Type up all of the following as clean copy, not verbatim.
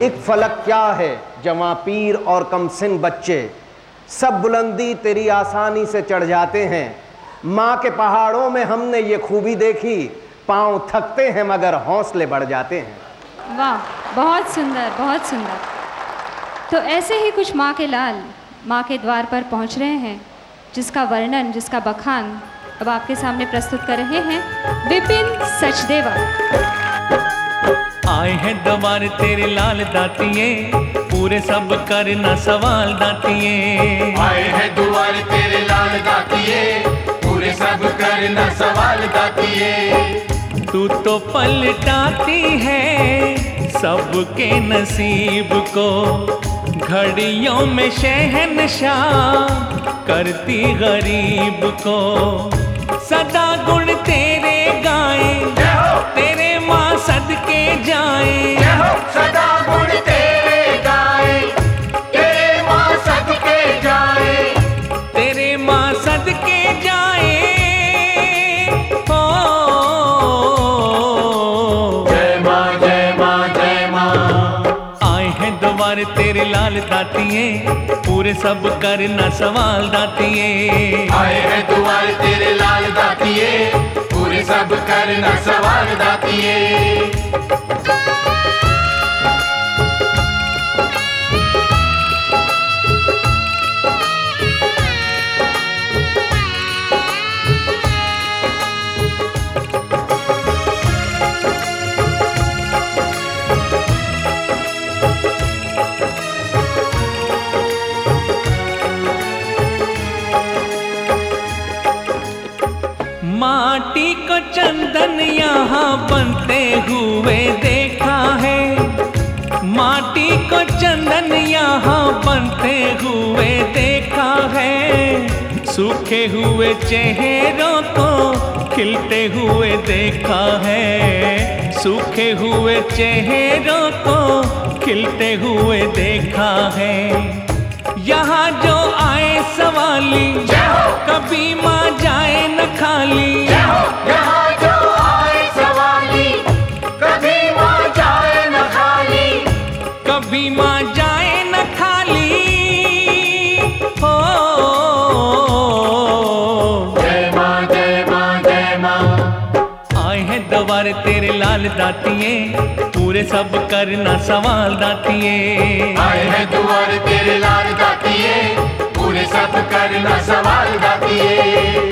एक फलक क्या है, जवां पीर और कमसिन बच्चे सब बुलंदी तेरी आसानी से चढ़ जाते हैं। माँ के पहाड़ों में हमने ये खूबी देखी, पांव थकते हैं मगर हौसले बढ़ जाते हैं। वाह, बहुत सुंदर, बहुत सुंदर। तो ऐसे ही कुछ माँ के लाल माँ के द्वार पर पहुँच रहे हैं, जिसका वर्णन, जिसका बखान अब आपके सामने प्रस्तुत कर रहे हैं विपिन सचदेवा। आए हैं द्वार तेरे लाल दातिये, पूरे सब करना सवाल दातिये। आए हैं द्वार तेरे लाल दातिये, पूरे सब करना सवाल दातिये। तू तो पलटाती है सबके नसीब को, घड़ियों में शहंशाह करती गरीब को। सदा गुण तेरे गाए, तेरे माँ सदके जाए। सदा गुण तेरे गाए, तेरे माँ सदके जाए। तेरे माँ सदके जाए। हो जय माँ, जय माँ, जय माँ। आए हैं द्वार तेरे लाल दातिये, पूरे सब करना सवाल दातिये। आए हैं द्वार तेरे लाल दातिये, पूरे सब करना सवाल दातिये। माटी को चंदन यहाँ बनते हुए देखा है। माटी को चंदन यहाँ बनते हुए देखा है। सूखे हुए चेहरों को खिलते हुए देखा है। सूखे हुए चेहरों को खिलते हुए देखा है। यहाँ जो आए सवाली, कभी माँ जाए न खाली। यहाँ जो आए सवाली, कभी माँ जाए न खाली। कभी माँ जाए न खाली। हो जय माँ, जय माँ, जय माँ। आए हैं द्वार तेरे लाल दातिये, पूरे सब करना सवाल दातिये। आए हैं द्वार तेरे लाल दातिये, पूरे सब करना सवाल दातिये।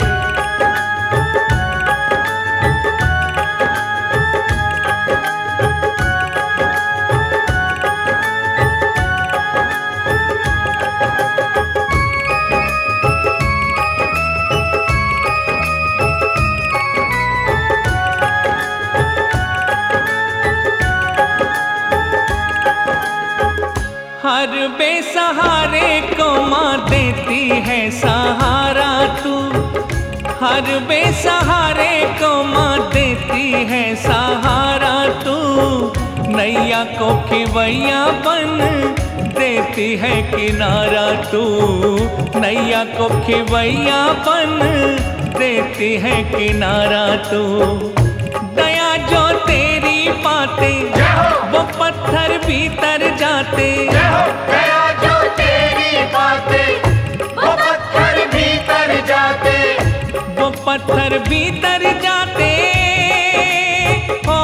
हर बेसहारे को माँ देती है सहारा तू। हर बेसहारे को माँ देती है सहारा तू। नैया को खिवैया बन देती है किनारा तू। नैया को खिवैया बन देती है किनारा तू। दया जो तेरी बातें, वो पत्थर भीतर जाते। दया जो तेरी बातें, वो पत्थर भीतर जाते। वो पत्थर भीतर जाते। हो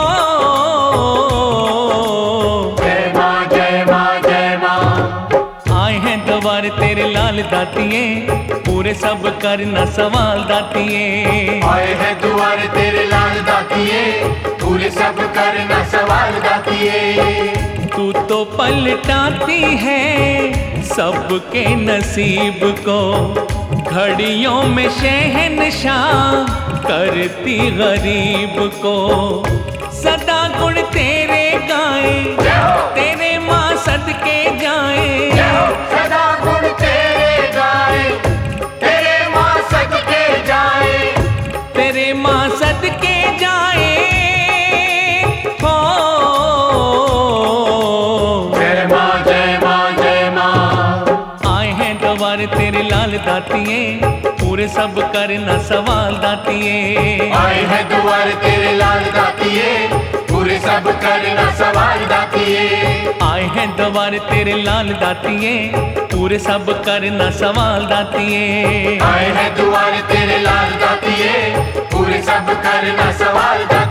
जय माँ, जय माँ, जय माँ। आए हैं द्वार तेरे लाल दातिये, पूरे सब करना सवाल दातिये। आए हैं द्वार तेरे लाल दातिये, पूरे सब करना सवाल दातिये। तू तो पलटाती है सबके नसीब को, घड़ियों में शहंशाह करती गरीब को। सदा गुण तेरे गाए, तेरे माँ सदके जाए। सदा गुण तेरे गाए, तेरे माँ सदके जाए। तेरे माँ सदके जाए। हो जय माँ, जय माँ, जय माँ। आए हैं द्वार तेरे लाल दातिये, पूरे सब करना सवाल दातिये। आए हैं द्वार तेरे लाल दातिये, पूरे सब करना सवाल दातिए। आए हैं द्वार तेरे लाल दातिए, पूरे सब करना सवाल दातिए। आए हैं द्वार तेरे लाल दातिए, पूरे सब करना सवाल दातिए।